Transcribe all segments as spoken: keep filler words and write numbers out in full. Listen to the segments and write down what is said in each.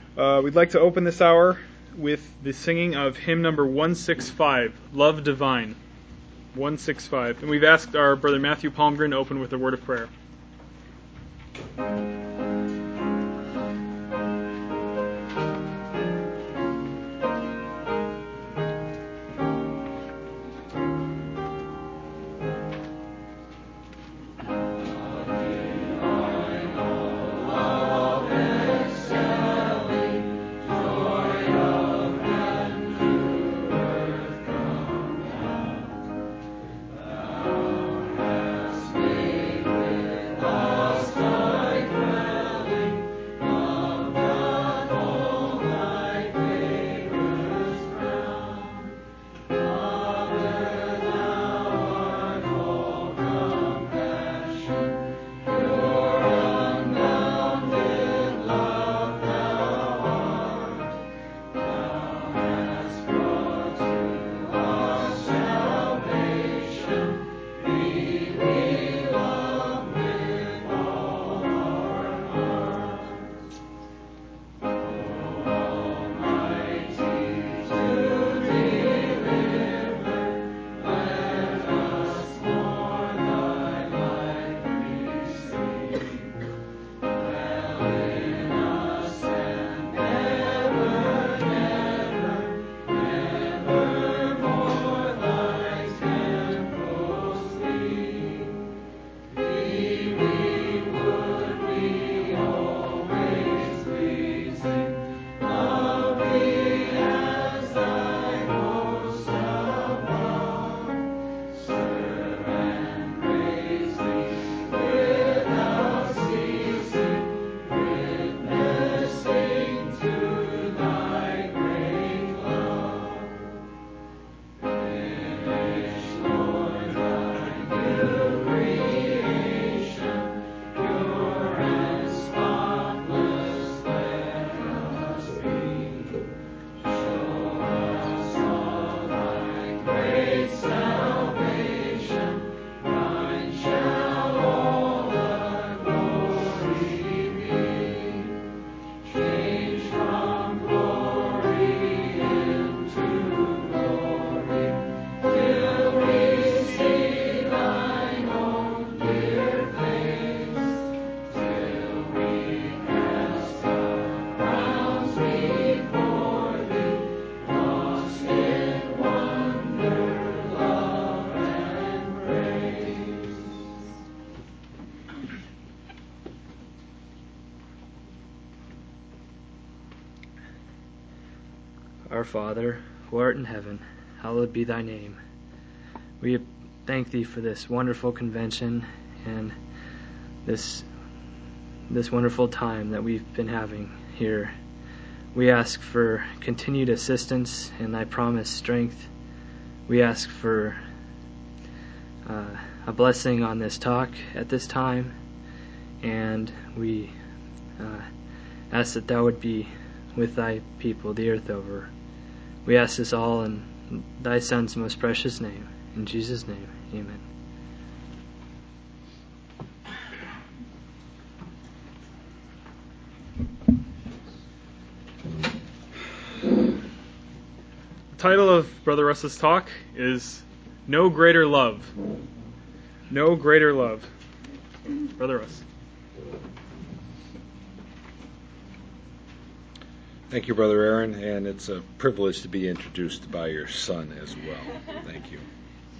Uh, we'd like to open this hour with the singing of hymn number one sixty-five, Love Divine. one sixty-five. And we've asked our brother Matthew Palmgren to open with a word of prayer. Our Father, who art in heaven, hallowed be thy name. We thank thee for this wonderful convention and this this wonderful time that we've been having here. We ask for continued assistance and thy promised strength. We ask for uh, a blessing on this talk at this time, and we uh, ask that thou would be with thy people the earth over. We ask this all in thy Son's most precious name. In Jesus' name, amen. The title of Brother Russ's talk is No Greater Love. No Greater Love. Brother Russ. Thank you, Brother Aaron, and it's a privilege to be introduced by your son as well. Thank you.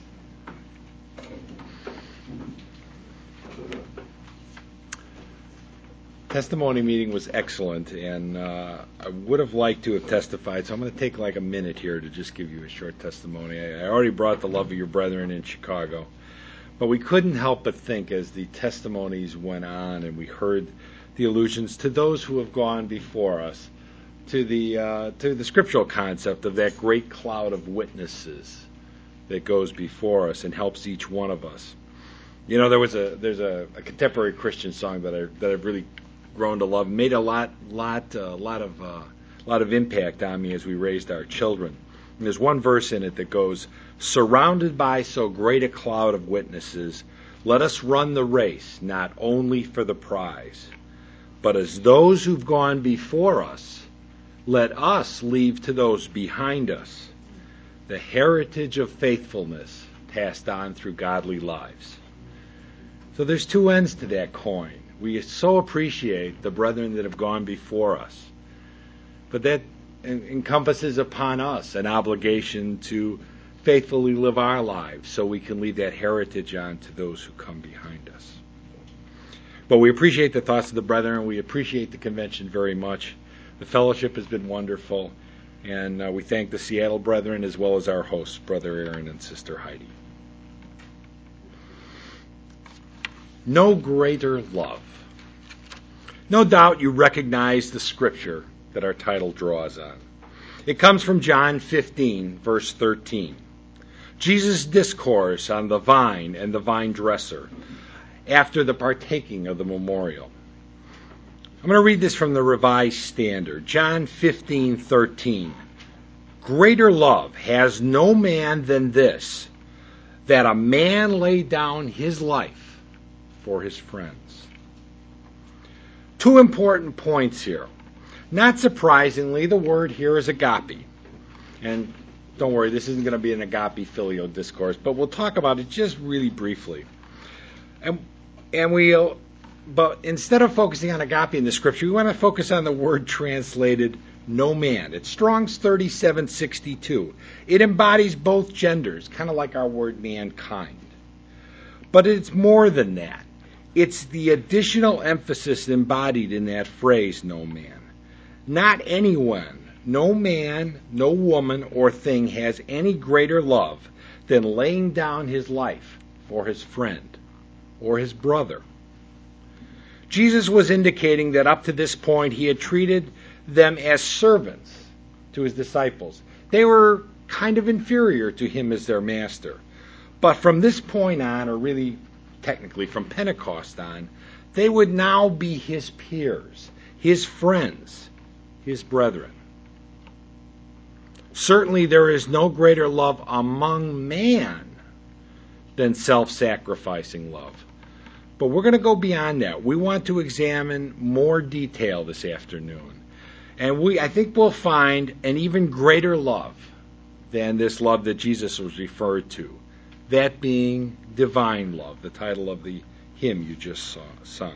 Testimony meeting was excellent, and uh, I would have liked to have testified, so I'm going to take like a minute here to just give you a short testimony. I, I already brought the love of your brethren in Chicago, but we couldn't help but think as the testimonies went on and we heard the allusions to those who have gone before us, to the uh, to the scriptural concept of that great cloud of witnesses that goes before us and helps each one of us. You know, there was a there's a, a contemporary Christian song that I that I've really grown to love, made a lot lot uh, lot of uh, lot of impact on me as we raised our children. And there's one verse in it that goes, "Surrounded by so great a cloud of witnesses, let us run the race, not only for the prize, but as those who've gone before us let us leave to those behind us the heritage of faithfulness passed on through godly lives. So there's two ends to that coin. We so appreciate the brethren that have gone before us, but that encompasses upon us an obligation to faithfully live our lives so we can leave that heritage on to those who come behind us. But we appreciate the thoughts of the brethren. We appreciate the convention very much. The fellowship has been wonderful, and uh, we thank the Seattle brethren as well as our hosts, Brother Aaron and Sister Heidi. No greater love. No doubt you recognize the scripture that our title draws on. It comes from John fifteen, verse thirteen. Jesus' discourse on the vine and the vine dresser after the partaking of the memorial. I'm going to read this from the Revised Standard. John fifteen thirteen. Greater love has no man than this, that a man lay down his life for his friends. Two important points here. Not surprisingly, the word here is agape. And don't worry, this isn't going to be an agape filio discourse, but we'll talk about it just really briefly. And and we'll, but instead of focusing on agape in the scripture, we want to focus on the word translated no man. It's Strong's thirty-seven sixty-two. It embodies both genders, kind of like our word mankind. But it's more than that. It's the additional emphasis embodied in that phrase, no man. Not anyone, no man, no woman or thing has any greater love than laying down his life for his friend or his brother. Jesus was indicating that up to this point he had treated them as servants to his disciples. They were kind of inferior to him as their master. But from this point on, or really technically from Pentecost on, they would now be his peers, his friends, his brethren. Certainly there is no greater love among man than self-sacrificing love. But we're going to go beyond that. We want to examine more detail this afternoon. And we, I think we'll find an even greater love than this love that Jesus was referred to. That being divine love, the title of the hymn you just saw, sung.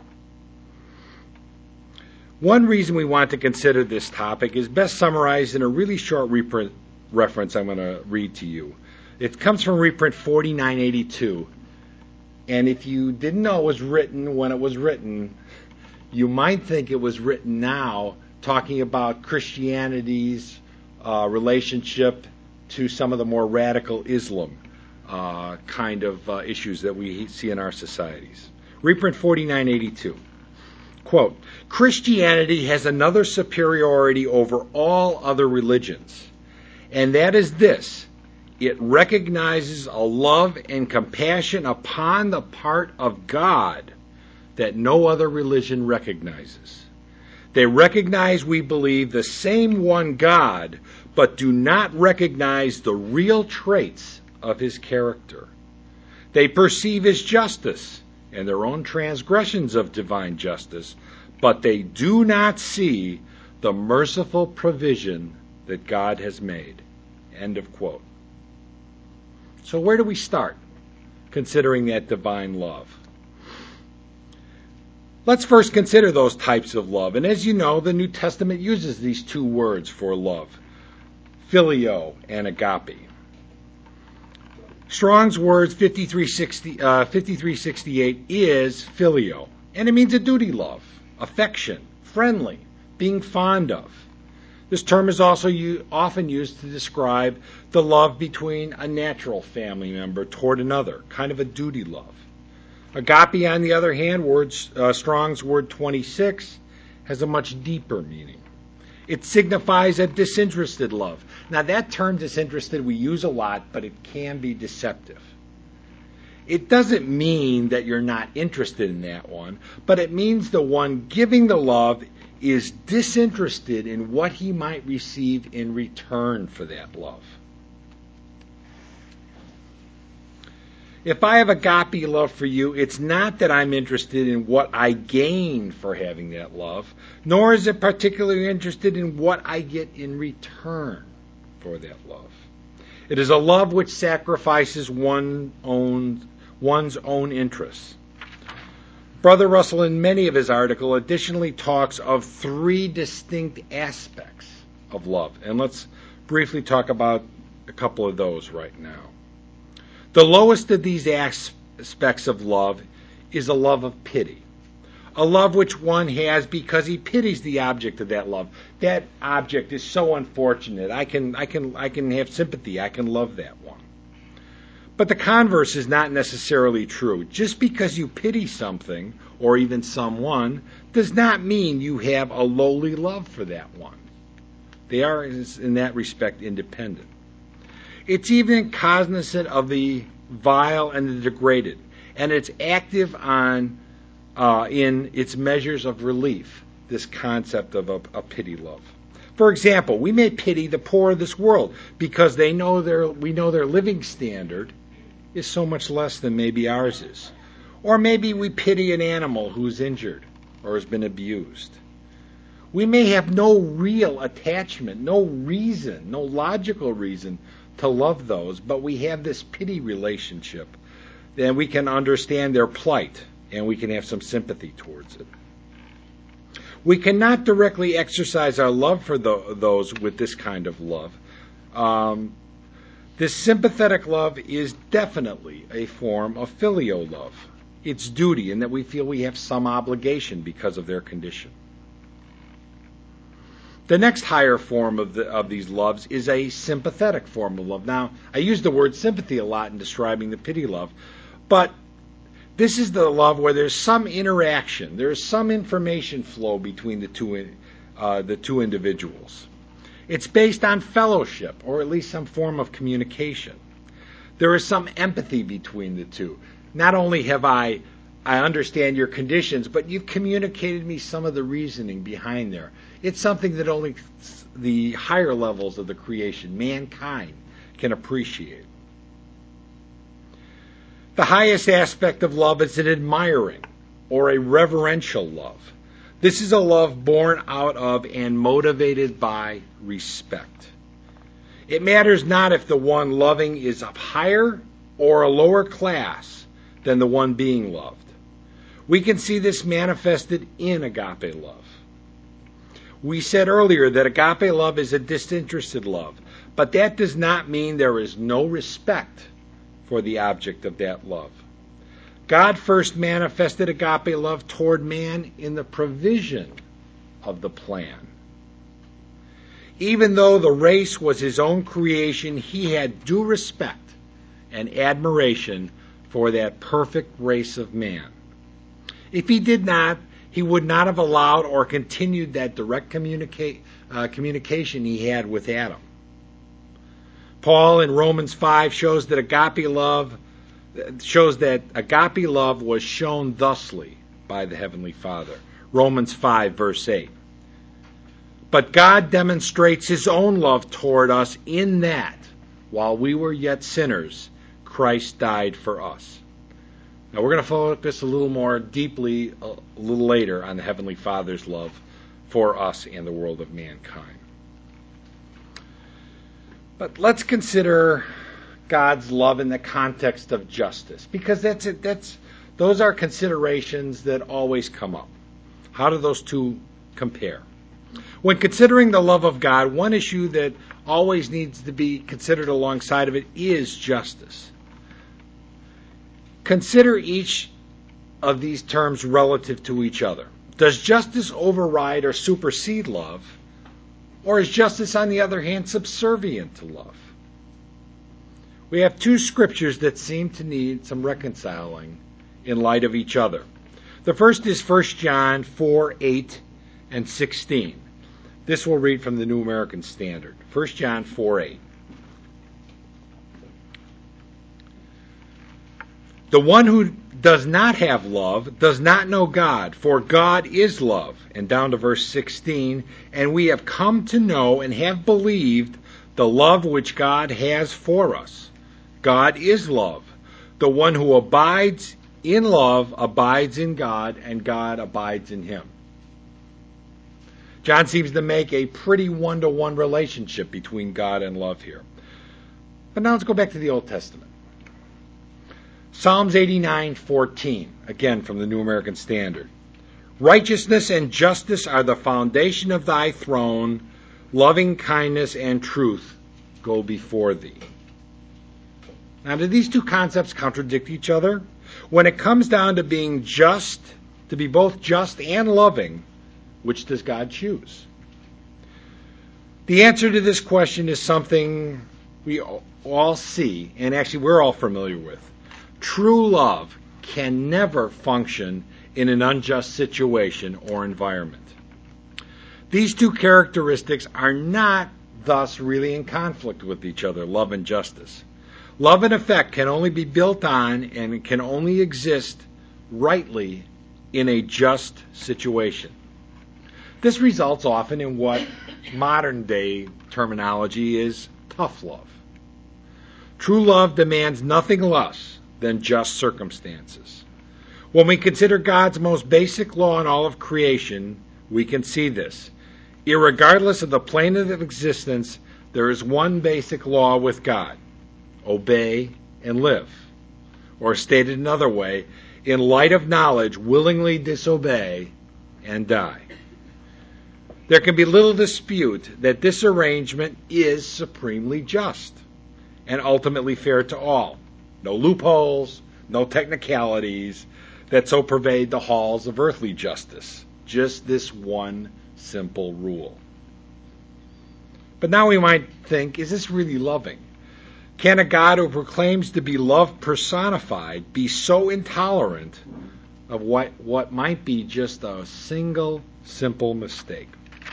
One reason we want to consider this topic is best summarized in a really short reprint reference I'm going to read to you. It comes from reprint forty-nine eighty-two. And if you didn't know it was written when it was written, you might think it was written now, talking about Christianity's uh, relationship to some of the more radical Islam uh, kind of uh, issues that we see in our societies. Reprint forty-nine eighty-two. Quote, Christianity has another superiority over all other religions, and that is this. It recognizes a love and compassion upon the part of God that no other religion recognizes. They recognize, we believe, the same one God, but do not recognize the real traits of his character. They perceive his justice and their own transgressions of divine justice, but they do not see the merciful provision that God has made. End of quote. So where do we start, considering that divine love? Let's first consider those types of love. And as you know, the New Testament uses these two words for love, phileo and agape. Strong's words fifty-three sixty-eight is phileo, and it means a duty love, affection, friendly, being fond of. This term is also u- often used to describe the love between a natural family member toward another, kind of a duty love. Agape, on the other hand, words, uh, Strong's word twenty-six, has a much deeper meaning. It signifies a disinterested love. Now, that term disinterested we use a lot, but it can be deceptive. It doesn't mean that you're not interested in that one, but it means the one giving the love is disinterested in what he might receive in return for that love. If I have agape love for you, it's not that I'm interested in what I gain for having that love, nor is it particularly interested in what I get in return for that love. It is a love which sacrifices one own, one's own interests. Brother Russell, in many of his articles, additionally talks of three distinct aspects of love. And let's briefly talk about a couple of those right now. The lowest of these aspects of love is a love of pity. A love which one has because he pities the object of that love. That object is so unfortunate. I can, I can, I can have sympathy. I can love that one. But the converse is not necessarily true. Just because you pity something or even someone does not mean you have a lowly love for that one. They are, in that respect, independent. It's even cognizant of the vile and the degraded, and it's active on uh, in its measures of relief, this concept of a, a pity love. For example, we may pity the poor of this world because they know their we know their living standard is so much less than maybe ours is. Or maybe we pity an animal who's injured or has been abused. We may have no real attachment, no reason, no logical reason to love those, but we have this pity relationship. Then we can understand their plight and we can have some sympathy towards it. We cannot directly exercise our love for the, those with this kind of love. Um, this sympathetic love is definitely a form of filial love. It's duty in that we feel we have some obligation because of their condition. The next higher form of, the, of these loves is a sympathetic form of love. Now, I use the word sympathy a lot in describing the pity love, but this is the love where there's some interaction, there's some information flow between the two, uh, the two individuals. It's based on fellowship, or at least some form of communication. There is some empathy between the two. Not only have I, I understand your conditions, but you've communicated me some of the reasoning behind there. It's something that only the higher levels of the creation, mankind, can appreciate. The highest aspect of love is an admiring or a reverential love. This is a love born out of and motivated by respect. It matters not if the one loving is of higher or a lower class than the one being loved. We can see this manifested in agape love. We said earlier that agape love is a disinterested love, but that does not mean there is no respect for the object of that love. God first manifested agape love toward man in the provision of the plan. Even though the race was his own creation, he had due respect and admiration for that perfect race of man. If he did not, he would not have allowed or continued that direct communica- uh, communication he had with Adam. Paul in Romans five shows that agape love shows that agape love was shown thusly by the Heavenly Father. Romans five verse eight. But God demonstrates his own love toward us in that, while we were yet sinners, Christ died for us. Now we're going to focus a little more deeply a little later on the Heavenly Father's love for us and the world of mankind. But let's consider God's love in the context of justice, because that's it, that's those are considerations that always come up. How do those two compare? When considering the love of God, one issue that always needs to be considered alongside of it is justice. Consider each of these terms relative to each other. Does justice override or supersede love? Or is justice, on the other hand, subservient to love? We have two scriptures that seem to need some reconciling in light of each other. The first is First John four, eight, and sixteen. This will read from the New American Standard. First John four, eight. The one who does not have love does not know God, for God is love. And down to verse sixteen, and we have come to know and have believed the love which God has for us. God is love. The one who abides in love abides in God, and God abides in him. John seems to make a pretty one-to-one relationship between God and love here. But now let's go back to the Old Testament. Psalms eighty-nine fourteen, again from the New American Standard. Righteousness and justice are the foundation of thy throne. Loving kindness and truth go before thee. Now, do these two concepts contradict each other? When it comes down to being just, to be both just and loving, which does God choose? The answer to this question is something we all see, and actually we're all familiar with. True love can never function in an unjust situation or environment. These two characteristics are not thus really in conflict with each other, love and justice. Love and affect can only be built on and can only exist rightly in a just situation. This results often in what modern day terminology is tough love. True love demands nothing less than just circumstances. When we consider God's most basic law in all of creation, we can see this. Irregardless of the plane of existence, there is one basic law with God. Obey and live. Or stated another way, in light of knowledge, willingly disobey and die. There can be little dispute that this arrangement is supremely just and ultimately fair to all. No loopholes, no technicalities that so pervade the halls of earthly justice. Just this one simple rule. But now we might think, is this really loving? Can a God who proclaims to be love personified be so intolerant of what, what might be just a single, simple mistake?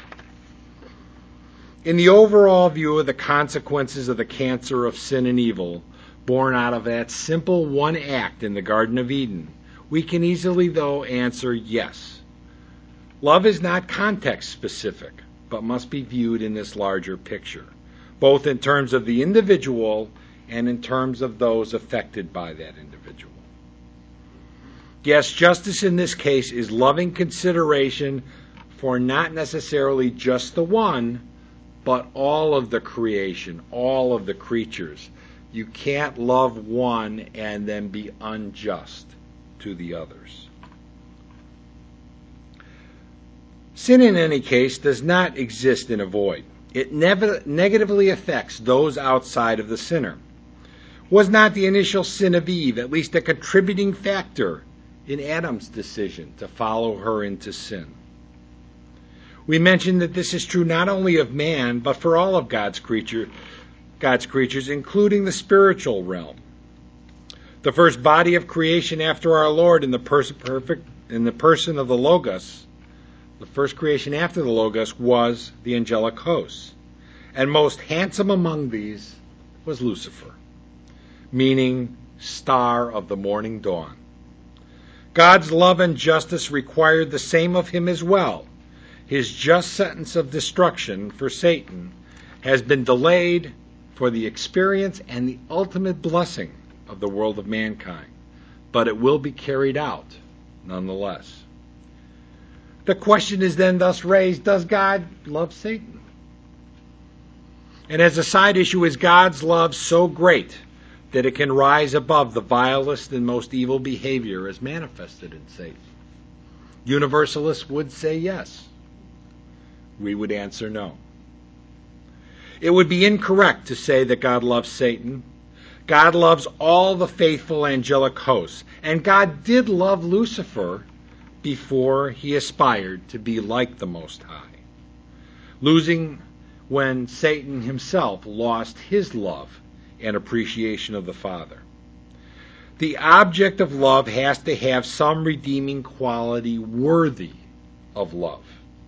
In the overall view of the consequences of the cancer of sin and evil, born out of that simple one act in the Garden of Eden, we can easily, though, answer yes. Love is not context-specific, but must be viewed in this larger picture, both in terms of the individual and in terms of those affected by that individual. Yes, justice in this case is loving consideration for not necessarily just the one, but all of the creation, all of the creatures. You can't love one and then be unjust to the others. Sin, in any case, does not exist in a void. It never negatively affects those outside of the sinner. Was not the initial sin of Eve at least a contributing factor in Adam's decision to follow her into sin? We mentioned that this is true not only of man, but for all of God's creature, God's creatures, including the spiritual realm. The first body of creation after our Lord in the pers- perfect in the person of the Logos, the first creation after the Logos was the angelic hosts. And most handsome among these was Lucifer, meaning star of the morning dawn. God's love and justice required the same of him as well. His just sentence of destruction for Satan has been delayed for the experience and the ultimate blessing of the world of mankind, but it will be carried out nonetheless. The question is then thus raised, does God love Satan? And as a side issue, is God's love so great that it can rise above the vilest and most evil behavior as manifested in Satan? Universalists would say yes. We would answer no. It would be incorrect to say that God loves Satan. God loves all the faithful angelic hosts, and God did love Lucifer before he aspired to be like the Most High, losing when Satan himself lost his love and appreciation of the Father. The object of love has to have some redeeming quality worthy of love.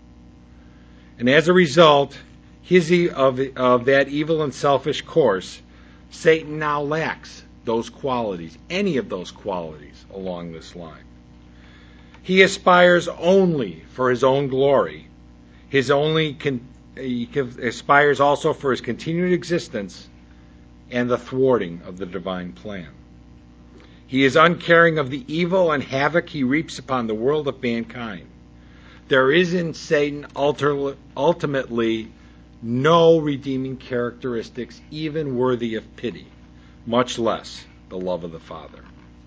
And as a result his e- of, of that evil and selfish course, Satan now lacks those qualities, any of those qualities along this line. He aspires only for his own glory. His only con- he aspires also for his continued existence and the thwarting of the divine plan. He is uncaring of the evil and havoc he reaps upon the world of mankind. There is in Satan ultimately no redeeming characteristics even worthy of pity, much less the love of the Father.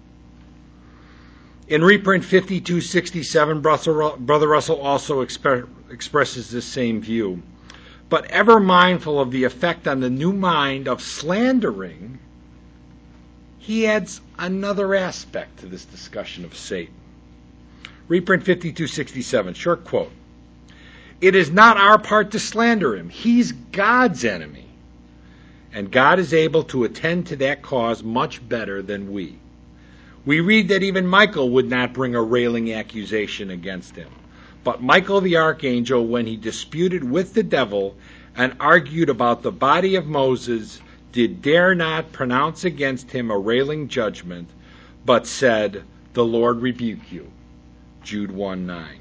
In reprint fifty-two sixty-seven, Brother Russell also exp- expresses this same view. But ever mindful of the effect on the new mind of slandering, he adds another aspect to this discussion of Satan. Reprint fifty-two sixty-seven, short quote. It is not our part to slander him. He's God's enemy. And God is able to attend to that cause much better than we. We read that even Michael would not bring a railing accusation against him. But Michael the archangel, when he disputed with the devil and argued about the body of Moses, did dare not pronounce against him a railing judgment, but said, "The Lord rebuke you." Jude one nine.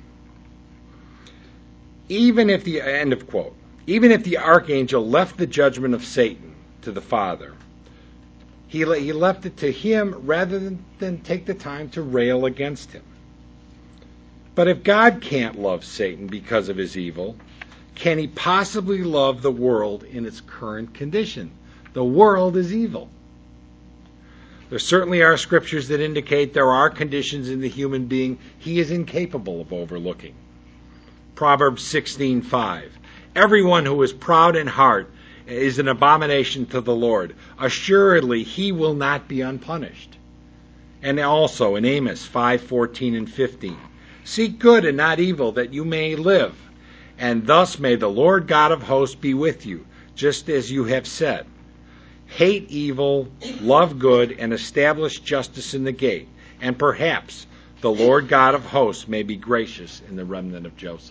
Even if the end of quote, even if the archangel left the judgment of Satan to the Father, he he left it to him rather than, than take the time to rail against him. But if God can't love Satan because of his evil, can he possibly love the world in its current condition? The world is evil. There certainly are scriptures that indicate there are conditions in the human being he is incapable of overlooking. Proverbs sixteen five. Everyone who is proud in heart is an abomination to the Lord. Assuredly, he will not be unpunished. And also in Amos five fourteen and fifteen. Seek good and not evil, that you may live. And thus may the Lord God of hosts be with you, just as you have said. Hate evil, love good, and establish justice in the gate. And perhaps the Lord God of hosts may be gracious in the remnant of Joseph.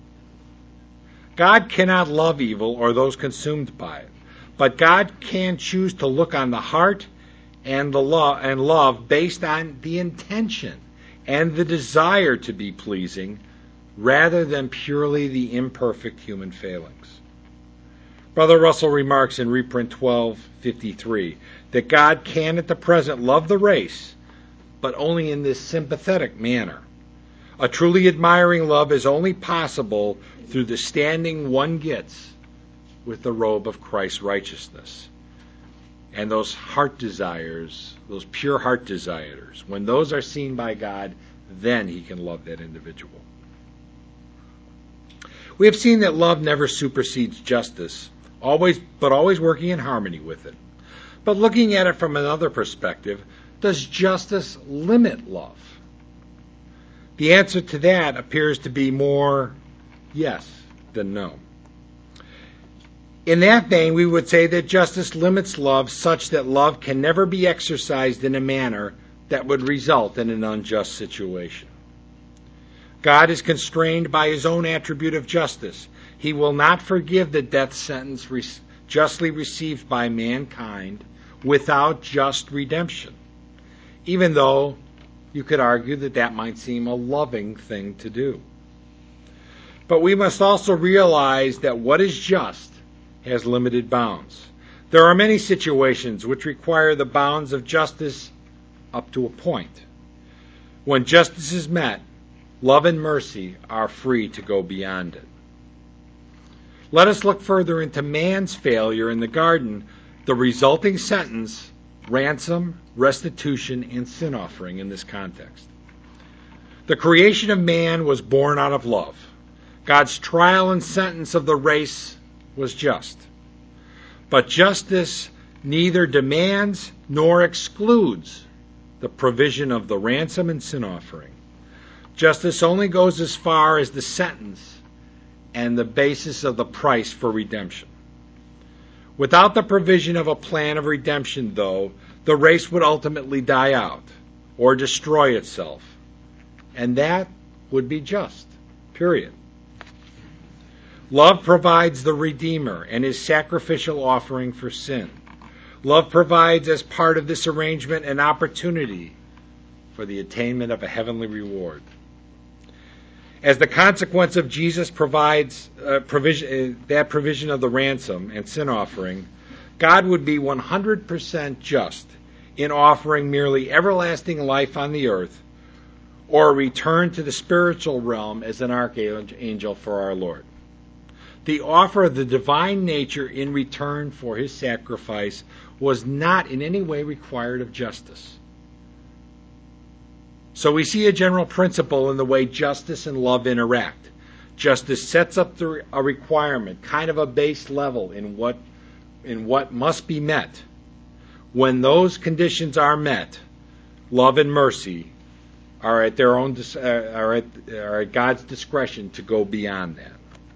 God cannot love evil or those consumed by it, but God can choose to look on the heart and the love and love based on the intention and the desire to be pleasing, rather than purely the imperfect human failings. Brother Russell remarks in reprint twelve fifty-three that God can at the present love the race, but only in this sympathetic manner. A truly admiring love is only possible through the standing one gets with the robe of Christ's righteousness. And those heart desires, those pure heart desires, when those are seen by God, then he can love that individual. We have seen that love never supersedes justice, always, but always working in harmony with it. But looking at it from another perspective, does justice limit love? The answer to that appears to be more yes than no. In that vein, we would say that justice limits love such that love can never be exercised in a manner that would result in an unjust situation. God is constrained by his own attribute of justice. He will not forgive the death sentence re- justly received by mankind without just redemption, even though you could argue that that might seem a loving thing to do. But we must also realize that what is just has limited bounds. There are many situations which require the bounds of justice up to a point. When justice is met, love and mercy are free to go beyond it. Let us look further into man's failure in the garden, the resulting sentence, ransom, restitution, and sin offering in this context. The creation of man was born out of love. God's trial and sentence of the race was just. But justice neither demands nor excludes the provision of the ransom and sin offering. Justice only goes as far as the sentence and the basis of the price for redemption. Without the provision of a plan of redemption, though, the race would ultimately die out or destroy itself. And that would be just, period. Love provides the Redeemer and his sacrificial offering for sin. Love provides as part of this arrangement an opportunity for the attainment of a heavenly reward. As the consequence of Jesus provides uh, provision, uh, that provision of the ransom and sin offering, God would be one hundred percent just in offering merely everlasting life on the earth or a return to the spiritual realm as an archangel for our Lord. The offer of the divine nature in return for his sacrifice was not in any way required of justice. So we see a general principle in the way justice and love interact. Justice sets up the, a requirement, kind of a base level in what, in what must be met. When those conditions are met, love and mercy are at their own are at, are at God's discretion to go beyond that.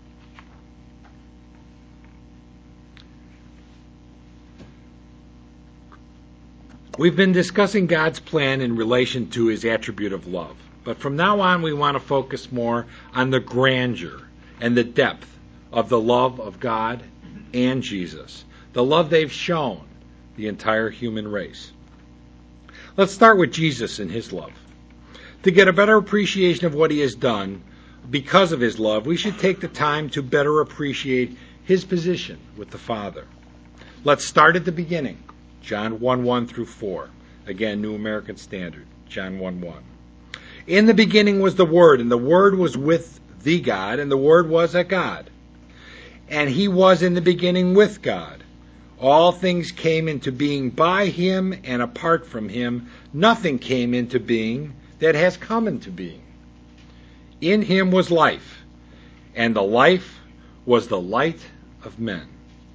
We've been discussing God's plan in relation to his attribute of love. But from now on, we want to focus more on the grandeur and the depth of the love of God and Jesus, the love they've shown the entire human race. Let's start with Jesus and his love. To get a better appreciation of what he has done because of his love, we should take the time to better appreciate his position with the Father. Let's start at the beginning. John one one through four. Again, New American Standard. John one one. In the beginning was the Word, and the Word was with the God, and the Word was a God. And he was in the beginning with God. All things came into being by him, and apart from him, nothing came into being that has come into being. In him was life, and the life was the light of men.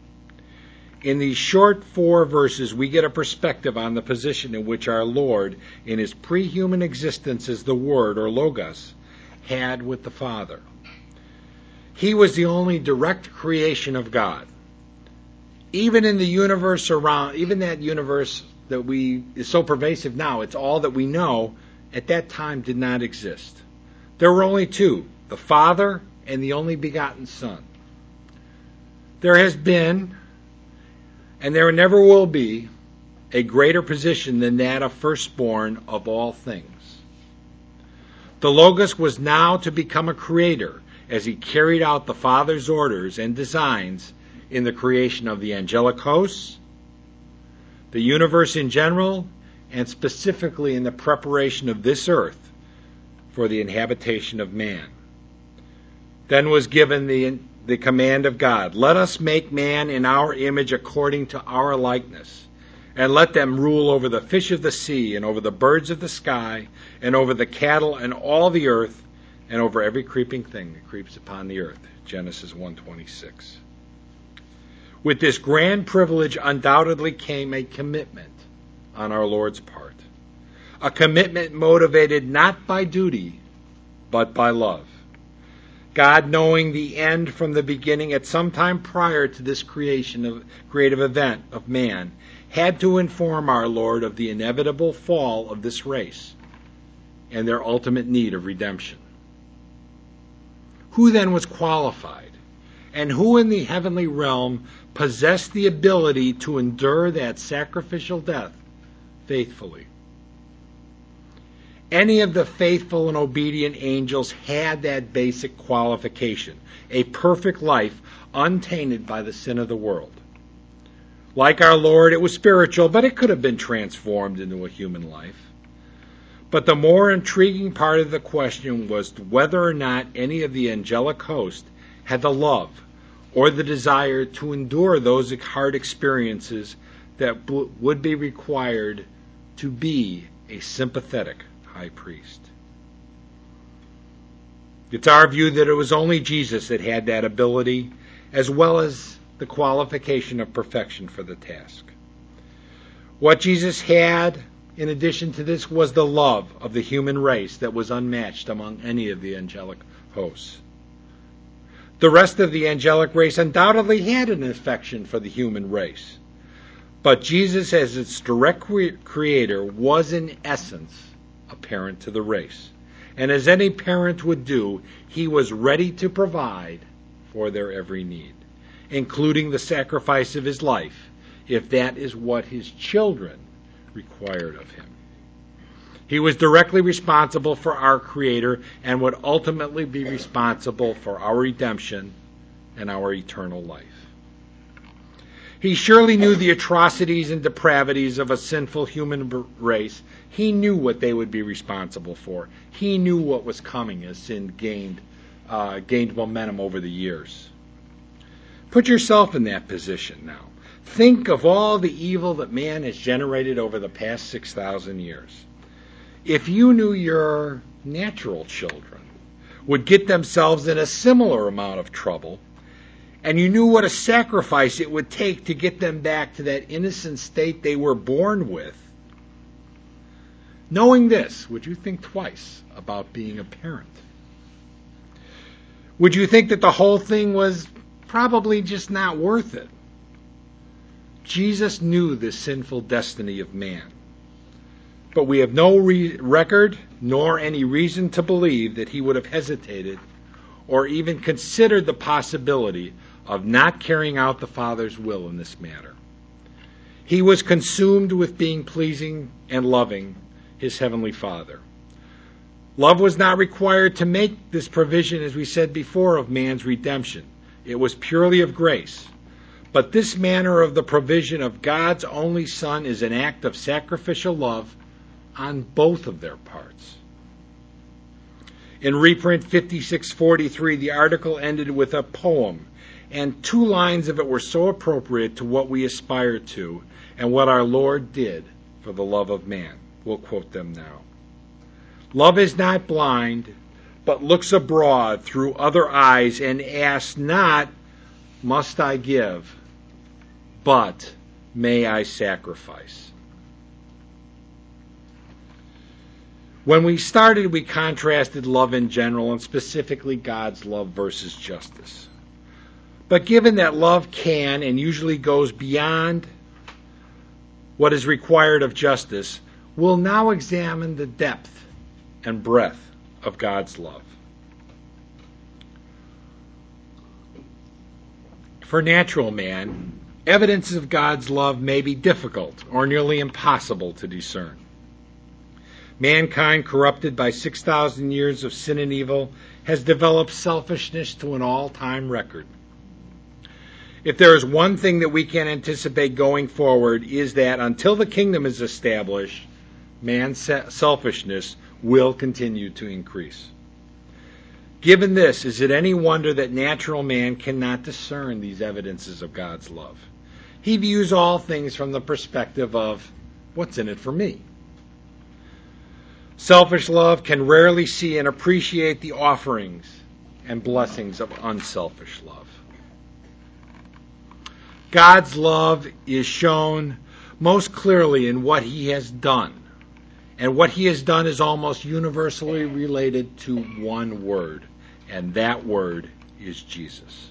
In these short four verses, we get a perspective on the position in which our Lord, in his pre-human existence as the Word, or Logos, had with the Father. He was the only direct creation of God. Even in the universe around, even that universe that we is so pervasive now, it's all that we know, at that time did not exist. There were only two, the Father and the only begotten Son. There has been, and there never will be, a greater position than that of firstborn of all things. The Logos was now to become a creator as he carried out the Father's orders and designs in the creation of the angelic hosts, the universe in general, and specifically in the preparation of this earth for the inhabitation of man. Then was given the the command of God, let us make man in our image according to our likeness, and let them rule over the fish of the sea, and over the birds of the sky, and over the cattle and all the earth, and over every creeping thing that creeps upon the earth. Genesis one twenty-six. With this grand privilege undoubtedly came a commitment on our Lord's part. A commitment motivated not by duty, but by love. God, knowing the end from the beginning at some time prior to this creation of creative event of man, had to inform our Lord of the inevitable fall of this race and their ultimate need of redemption. Who then was qualified, and who in the heavenly realm possessed the ability to endure that sacrificial death faithfully? Any of the faithful and obedient angels had that basic qualification, a perfect life untainted by the sin of the world. Like our Lord, it was spiritual, but it could have been transformed into a human life. But the more intriguing part of the question was whether or not any of the angelic host had the love or the desire to endure those hard experiences that b- would be required to be a sympathetic high priest. It's our view that it was only Jesus that had that ability, as well as the qualification of perfection for the task. What Jesus had, in addition to this, was the love of the human race that was unmatched among any of the angelic hosts. The rest of the angelic race undoubtedly had an affection for the human race, but Jesus, as its direct creator, was in essence a parent to the race. And as any parent would do, he was ready to provide for their every need, including the sacrifice of his life, if that is what his children required of him. He was directly responsible for our Creator and would ultimately be responsible for our redemption and our eternal life. He surely knew the atrocities and depravities of a sinful human race. He knew what they would be responsible for. He knew what was coming as sin gained, uh, gained momentum over the years. Put yourself in that position now. Think of all the evil that man has generated over the past six thousand years. If you knew your natural children would get themselves in a similar amount of trouble, and you knew what a sacrifice it would take to get them back to that innocent state they were born with, knowing this, would you think twice about being a parent? Would you think that the whole thing was probably just not worth it? Jesus knew the sinful destiny of man. But we have no re- record nor any reason to believe that he would have hesitated or even considered the possibility of not carrying out the Father's will in this matter. He was consumed with being pleasing and loving his heavenly Father. Love was not required to make this provision, as we said before, of man's redemption. It was purely of grace. But this manner of the provision of God's only Son is an act of sacrificial love on both of their parts. In reprint fifty-six forty-three, the article ended with a poem, and two lines of it were so appropriate to what we aspire to and what our Lord did for the love of man. We'll quote them now. Love is not blind, but looks abroad through other eyes and asks not, must I give, but may I sacrifice. When we started, we contrasted love in general and specifically God's love versus justice. But given that love can and usually goes beyond what is required of justice, we'll now examine the depth and breadth of God's love. For natural man, evidence of God's love may be difficult or nearly impossible to discern. Mankind, corrupted by six thousand years of sin and evil, has developed selfishness to an all-time record. If there is one thing that we can anticipate going forward, is that until the kingdom is established, man's selfishness will continue to increase. Given this, is it any wonder that natural man cannot discern these evidences of God's love? He views all things from the perspective of, what's in it for me? Selfish love can rarely see and appreciate the offerings and blessings of unselfish love. God's love is shown most clearly in what he has done. And what he has done is almost universally related to one word, and that word is Jesus.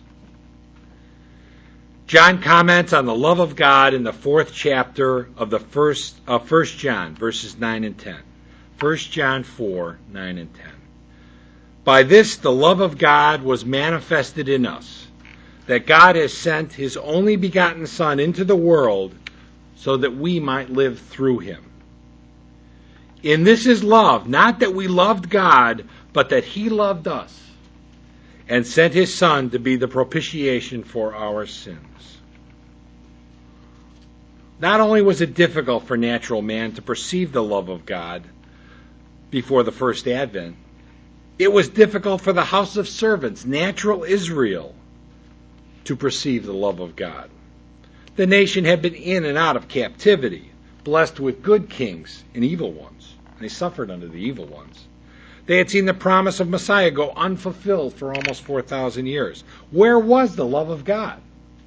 John comments on the love of God in the fourth chapter of the first of First John, verses nine and ten. First John four, nine and ten. By this the love of God was manifested in us, that God has sent his only begotten Son into the world so that we might live through him. In this is love, not that we loved God, but that he loved us and sent his Son to be the propitiation for our sins. Not only was it difficult for natural man to perceive the love of God before the first advent, it was difficult for the house of servants, natural Israel, to perceive the love of God. The nation had been in and out of captivity, blessed with good kings and evil ones. They suffered under the evil ones. They had seen the promise of Messiah go unfulfilled for almost four thousand years. Where was the love of God?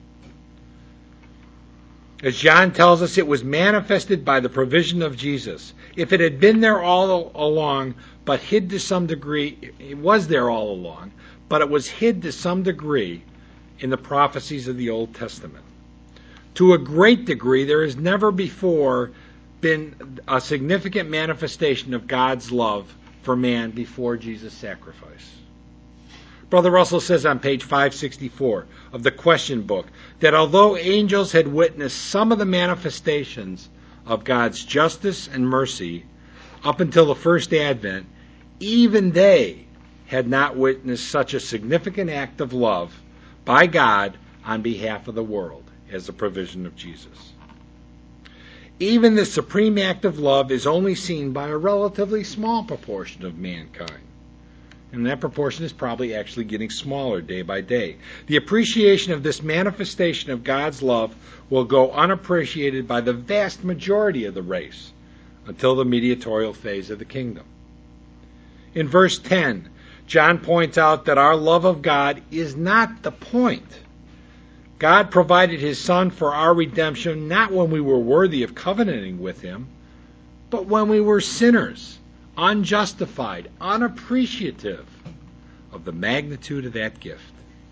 As John tells us, it was manifested by the provision of Jesus. If it had been there all along, but hid to some degree, it was there all along, but it was hid to some degree in the prophecies of the Old Testament. To a great degree, there has never before been a significant manifestation of God's love for man before Jesus' sacrifice. Brother Russell says on page five sixty-four of the Question Book that although angels had witnessed some of the manifestations of God's justice and mercy up until the first advent, even they had not witnessed such a significant act of love by God on behalf of the world as the provision of Jesus. Even the supreme act of love is only seen by a relatively small proportion of mankind. And that proportion is probably actually getting smaller day by day. The appreciation of this manifestation of God's love will go unappreciated by the vast majority of the race until the mediatorial phase of the kingdom. In verse ten, John points out that our love of God is not the point. God provided his Son for our redemption not when we were worthy of covenanting with him, but when we were sinners, unjustified, unappreciative of the magnitude of that gift.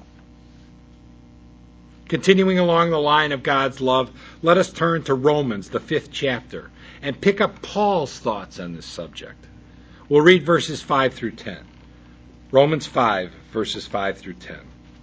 Continuing along the line of God's love, let us turn to Romans, the fifth chapter, and pick up Paul's thoughts on this subject. We'll read verses five through ten. Romans five, verses five through ten.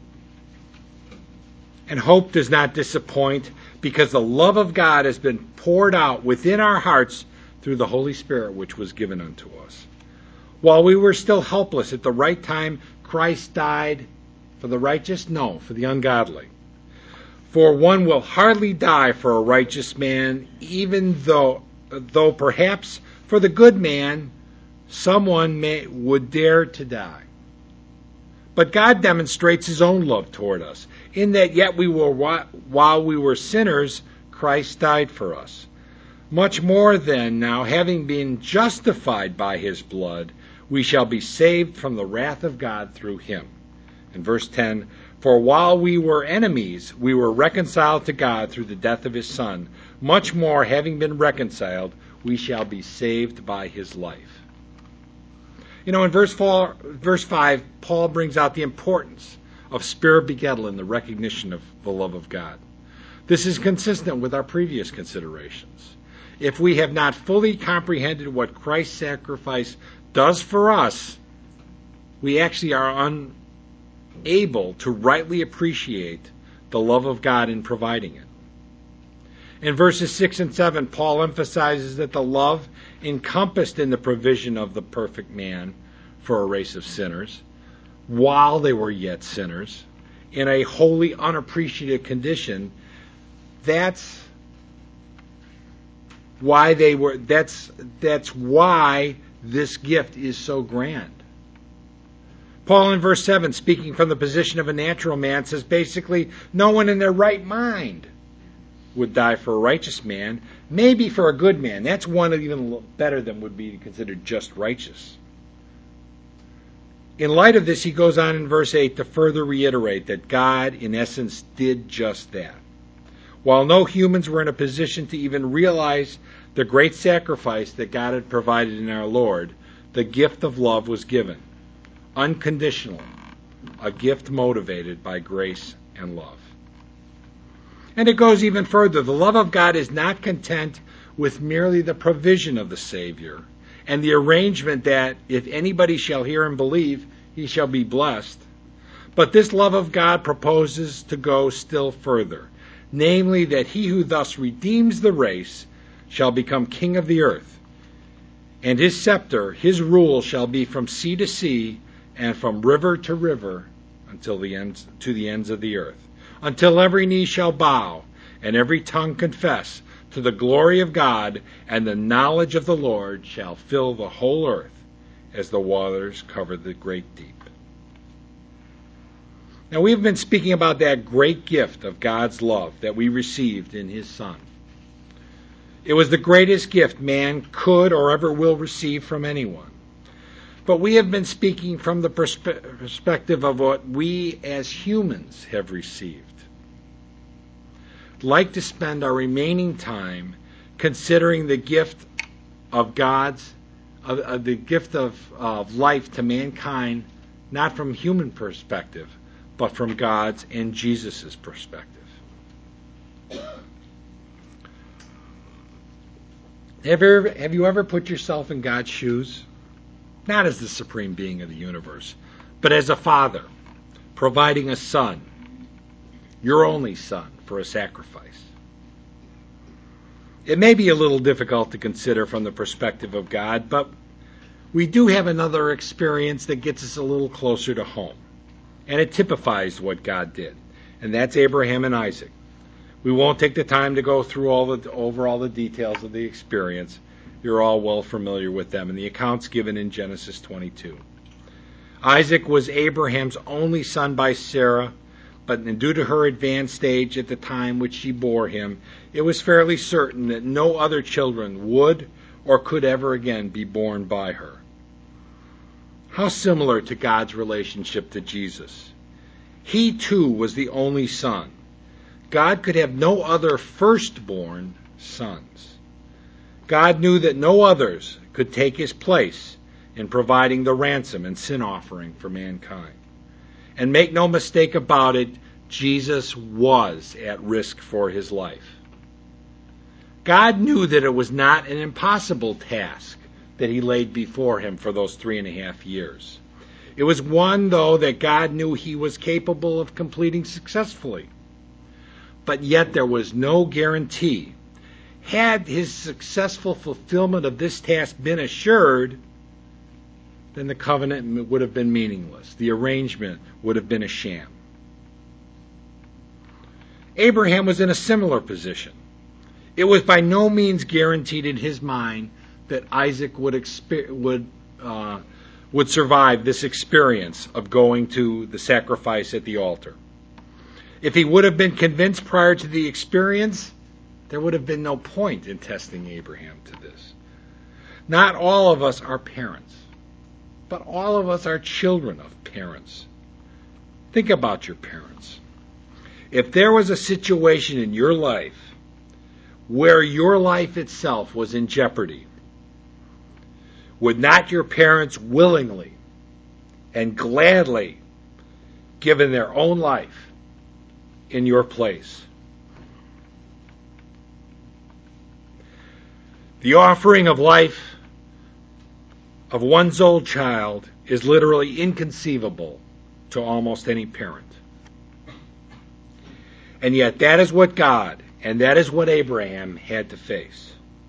And hope does not disappoint, because the love of God has been poured out within our hearts through the Holy Spirit which was given unto us. While we were still helpless, at the right time Christ died for the righteous? No, for the ungodly. For one will hardly die for a righteous man, even though, though perhaps for the good man someone may, would dare to die. But God demonstrates his own love toward us, in that yet we were, while we were sinners, Christ died for us. Much more then, now, having been justified by his blood, we shall be saved from the wrath of God through him. In verse ten, for while we were enemies, we were reconciled to God through the death of his Son. Much more, having been reconciled, we shall be saved by his life. You know, in verse four, verse five, Paul brings out the importance of spirit begettal, the recognition of the love of God. This is consistent with our previous considerations. If we have not fully comprehended what Christ's sacrifice does for us, we actually are unable to rightly appreciate the love of God in providing it. In verses six and seven, Paul emphasizes that the love encompassed in the provision of the perfect man for a race of sinners, while they were yet sinners, in a wholly unappreciated condition, that's why they were that's that's why this gift is so grand. Paul in verse seven, speaking from the position of a natural man, says basically no one in their right mind would die for a righteous man, maybe for a good man. That's one even better than would be considered just righteous. In light of this, he goes on in verse eight to further reiterate that God, in essence, did just that. While no humans were in a position to even realize the great sacrifice that God had provided in our Lord, the gift of love was given, unconditionally, a gift motivated by grace and love. And it goes even further. The love of God is not content with merely the provision of the Savior and the arrangement that if anybody shall hear and believe, he shall be blessed. But this love of God proposes to go still further, namely that he who thus redeems the race shall become king of the earth, and his scepter, his rule, shall be from sea to sea and from river to river until the ends to the ends of the earth, until every knee shall bow and every tongue confess to the glory of God, and the knowledge of the Lord shall fill the whole earth as the waters cover the great deep. Now, we've been speaking about that great gift of God's love that we received in his Son. It was the greatest gift man could or ever will receive from anyone. But we have been speaking from the perspe- perspective of what we as humans have received. I'd like to spend our remaining time considering the gift of God's, of, of the gift of, of life to mankind, not from human perspective, but from God's and Jesus' perspective. Have you, ever, have you ever put yourself in God's shoes? Not as the supreme being of the universe, but as a father, providing a son, your only son, for a sacrifice. It may be a little difficult to consider from the perspective of God, but we do have another experience that gets us a little closer to home, and it typifies what God did, and that's Abraham and Isaac. We won't take the time to go through all the over all the details of the experience. You're all well familiar with them and the accounts given in Genesis twenty-two. Isaac was Abraham's only son by Sarah, but due to her advanced age at the time which she bore him, it was fairly certain that no other children would or could ever again be born by her. How similar to God's relationship to Jesus. He too was the only son. God could have no other firstborn sons. God knew that no others could take his place in providing the ransom and sin offering for mankind. And make no mistake about it, Jesus was at risk for his life. God knew that it was not an impossible task that he laid before him for those three and a half years. It was one, though, that God knew he was capable of completing successfully. But yet there was no guarantee. Had his successful fulfillment of this task been assured, then the covenant would have been meaningless. The arrangement would have been a sham. Abraham was in a similar position. It was by no means guaranteed in his mind that Isaac would exper- would uh, would survive this experience of going to the sacrifice at the altar. If he would have been convinced prior to the experience, there would have been no point in testing Abraham to this. Not all of us are parents, but all of us are children of parents. Think about your parents. If there was a situation in your life where your life itself was in jeopardy, would not your parents willingly and gladly given their own life in your place? The offering of life of one's own child is literally inconceivable to almost any parent. And yet that is what God and that is what Abraham had to face.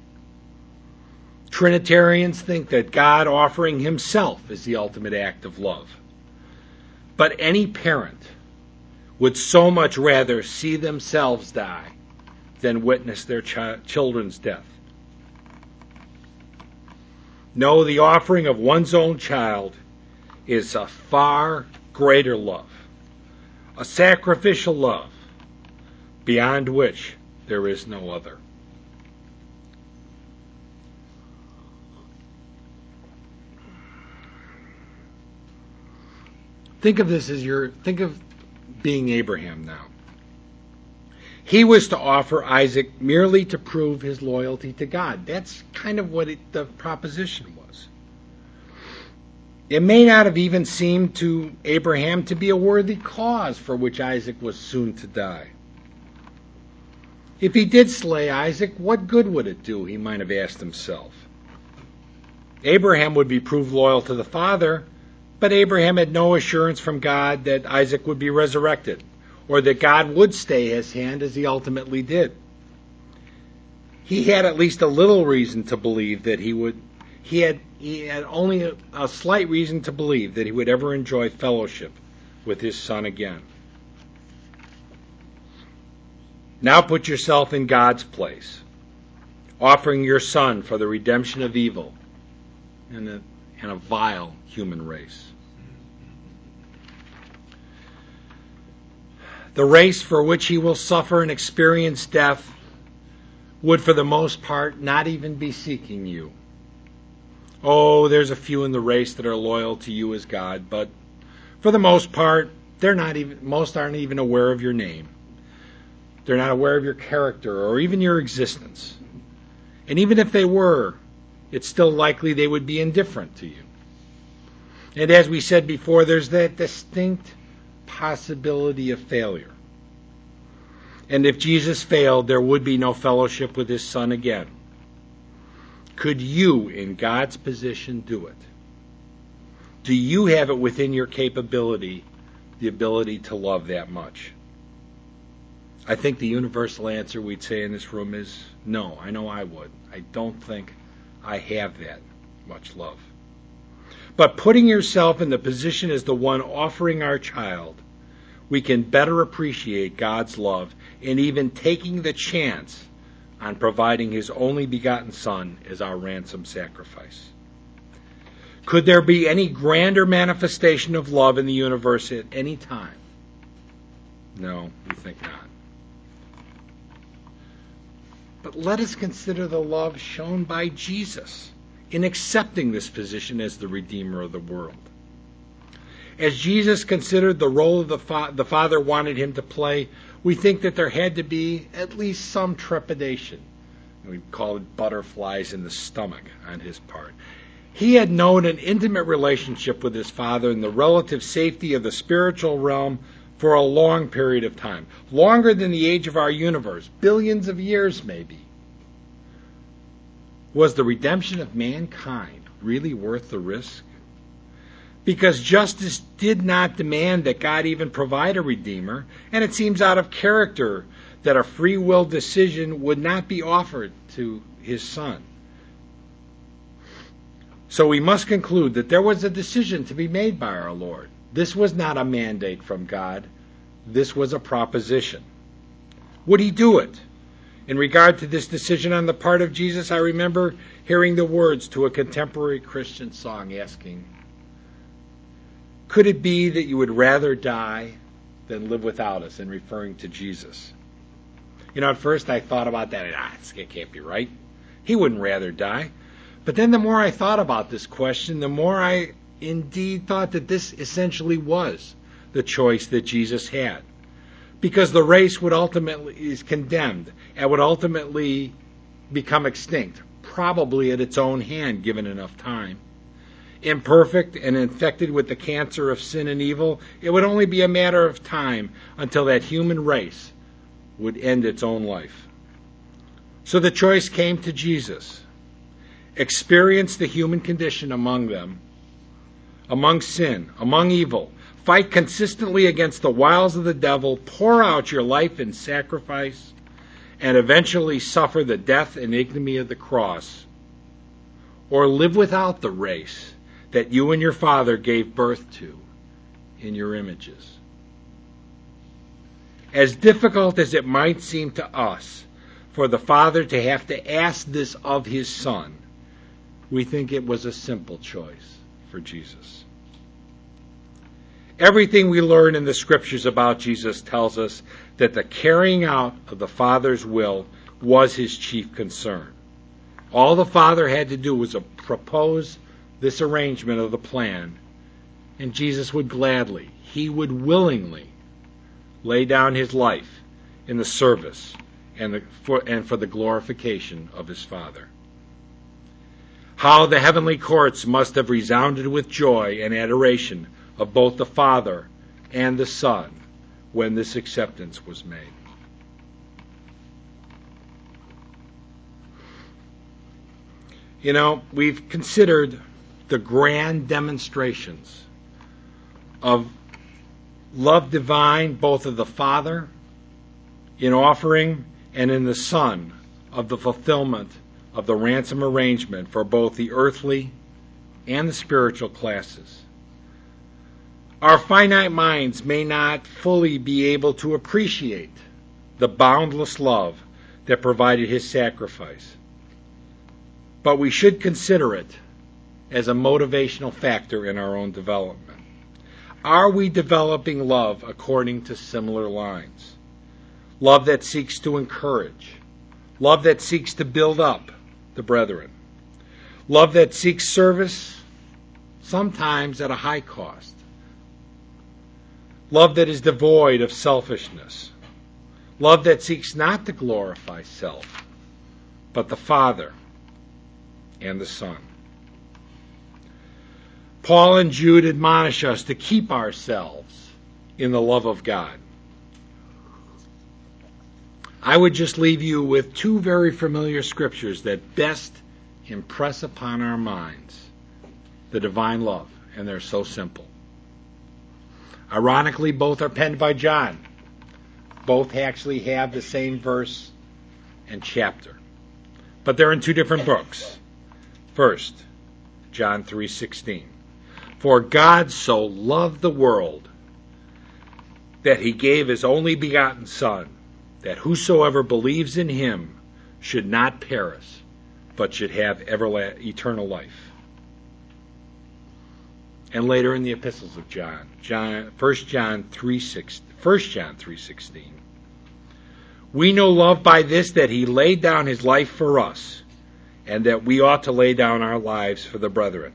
Trinitarians think that God offering himself is the ultimate act of love. But any parent would so much rather see themselves die than witness their ch- children's death. No, the offering of one's own child is a far greater love, a sacrificial love, beyond which there is no other. Think of this as your, think of being Abraham now. He was to offer Isaac merely to prove his loyalty to God. That's kind of what it, the proposition was. It may not have even seemed to Abraham to be a worthy cause for which Isaac was soon to die. If he did slay Isaac, what good would it do, he might have asked himself. Abraham would be proved loyal to the father, but Abraham had no assurance from God that Isaac would be resurrected, or that God would stay his hand as he ultimately did. He had at least a little reason to believe that he would, he had, he had only a, a slight reason to believe that he would ever enjoy fellowship with his son again. Now put yourself in God's place, offering your son for the redemption of evil and a, and a vile human race. The race for which he will suffer and experience death would, for the most part, not even be seeking you. Oh, there's a few in the race that are loyal to you as God, but for the most part, they're not even, most aren't even aware of your name. They're not aware of your character or even your existence. And even if they were, it's still likely they would be indifferent to you. And as we said before, there's that distinct possibility of failure. And if Jesus failed, there would be no fellowship with his son again. Could you, in God's position, do it? Do you have it within your capability, the ability to love that much? I think the universal answer we'd say in this room is no. I know I would. I don't think I have that much love. But putting yourself in the position as the one offering our child we can better appreciate God's love in even taking the chance on providing his only begotten Son as our ransom sacrifice. Could there be any grander manifestation of love in the universe at any time? No, we think not. But let us consider the love shown by Jesus in accepting this position as the Redeemer of the world. As Jesus considered the role of the, fa- the Father wanted him to play, we think that there had to be at least some trepidation. We'd call it butterflies in the stomach on his part. He had known an intimate relationship with his Father in the relative safety of the spiritual realm for a long period of time, longer than the age of our universe, billions of years maybe. Was the redemption of mankind really worth the risk? Because justice did not demand that God even provide a Redeemer, and it seems out of character that a free will decision would not be offered to his Son. So we must conclude that there was a decision to be made by our Lord. This was not a mandate from God. This was a proposition. Would he do it? In regard to this decision on the part of Jesus, I remember hearing the words to a contemporary Christian song asking, could it be that you would rather die than live without us, in referring to Jesus? You know, at first I thought about that, and ah, it can't be right. He wouldn't rather die. But then the more I thought about this question, the more I indeed thought that this essentially was the choice that Jesus had. Because the race would ultimately is condemned and would ultimately become extinct, probably at its own hand, given enough time. Imperfect and infected with the cancer of sin and evil, it would only be a matter of time until that human race would end its own life. So the choice came to Jesus. Experience the human condition among them, among sin, among evil. Fight consistently against the wiles of the devil. Pour out your life in sacrifice, and eventually suffer the death and ignominy of the cross. Or live without the race that you and your Father gave birth to in your images. As difficult as it might seem to us for the Father to have to ask this of his Son, we think it was a simple choice for Jesus. Everything we learn in the Scriptures about Jesus tells us that the carrying out of the Father's will was his chief concern. All the Father had to do was propose this arrangement of the plan, and Jesus would gladly, he would willingly lay down his life in the service and, the, for, and for the glorification of his Father. How the heavenly courts must have resounded with joy and adoration of both the Father and the Son when this acceptance was made. You know, we've considered the grand demonstrations of love divine, both of the Father in offering and in the Son of the fulfillment of the ransom arrangement for both the earthly and the spiritual classes. Our finite minds may not fully be able to appreciate the boundless love that provided his sacrifice, but we should consider it as a motivational factor in our own development. Are we developing love according to similar lines? Love that seeks to encourage, love that seeks to build up the brethren, love that seeks service, sometimes at a high cost, love that is devoid of selfishness, love that seeks not to glorify self, but the Father and the Son. Paul and Jude admonish us to keep ourselves in the love of God. I would just leave you with two very familiar scriptures that best impress upon our minds the divine love, and they're so simple. Ironically, both are penned by John. Both actually have the same verse and chapter, but they're in two different books. First, John three sixteen. For God so loved the world that he gave his only begotten Son, that whosoever believes in him should not perish, but should have everla- eternal life. And later in the epistles of John, John First John three six, First John three sixteen, we know love by this, that he laid down his life for us, and that we ought to lay down our lives for the brethren.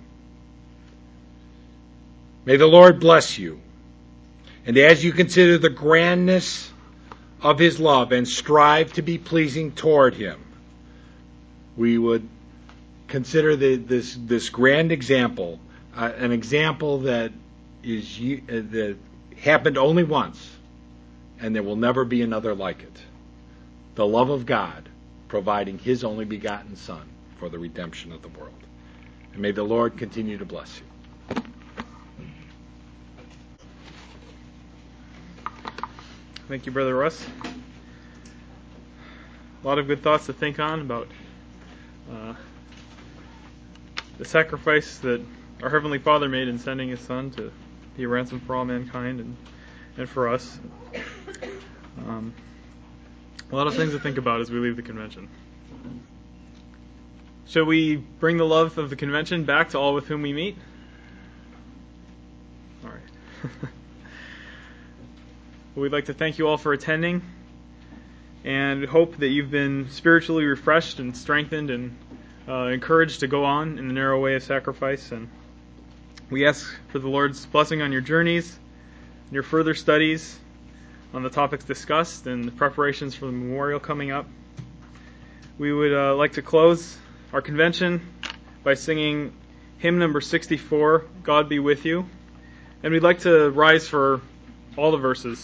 May the Lord bless you. And as you consider the grandness of his love and strive to be pleasing toward him, we would consider the, this this grand example, uh, an example that is uh, that happened only once, and there will never be another like it. The love of God providing his only begotten Son for the redemption of the world. And may the Lord continue to bless you. Thank you, Brother Russ. A lot of good thoughts to think on about uh, the sacrifice that our Heavenly Father made in sending His Son to be a ransom for all mankind and, and for us. Um, a lot of things to think about as we leave the convention. Shall we bring the love of the convention back to all with whom we meet? All right. Well, we'd like to thank you all for attending, and hope that you've been spiritually refreshed and strengthened and uh, encouraged to go on in the narrow way of sacrifice. And we ask for the Lord's blessing on your journeys, your further studies on the topics discussed, and the preparations for the memorial coming up. We would uh, like to close our convention by singing hymn number sixty-four, God Be With You. And we'd like to rise for all the verses.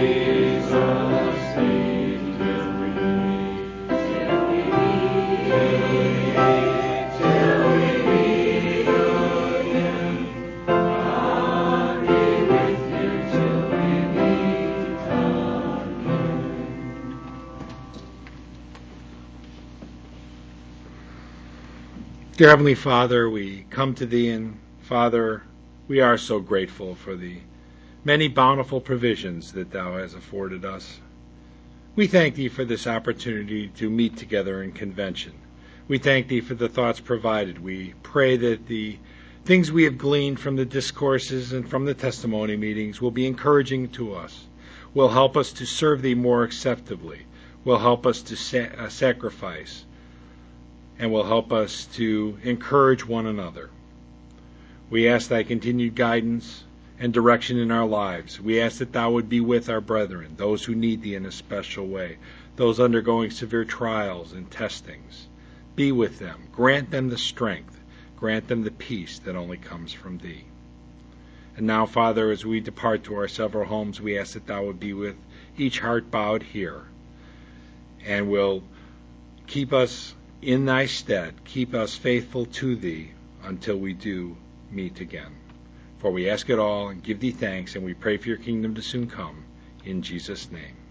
Dear Heavenly Father, we come to Thee, and Father, we are so grateful for the many bountiful provisions that Thou hast afforded us. We thank Thee for this opportunity to meet together in convention. We thank Thee for the thoughts provided. We pray that the things we have gleaned from the discourses and from the testimony meetings will be encouraging to us, will help us to serve Thee more acceptably, will help us to sa- uh, sacrifice, and will help us to encourage one another. We ask Thy continued guidance and direction in our lives. We ask that Thou would be with our brethren, those who need Thee in a special way, those undergoing severe trials and testings. Be with them. Grant them the strength. Grant them the peace that only comes from Thee. And now, Father, as we depart to our several homes, we ask that Thou would be with each heart bowed here, and will keep us in Thy stead, keep us faithful to Thee until we do meet again. For we ask it all and give Thee thanks, and we pray for Your kingdom to soon come. In Jesus' name.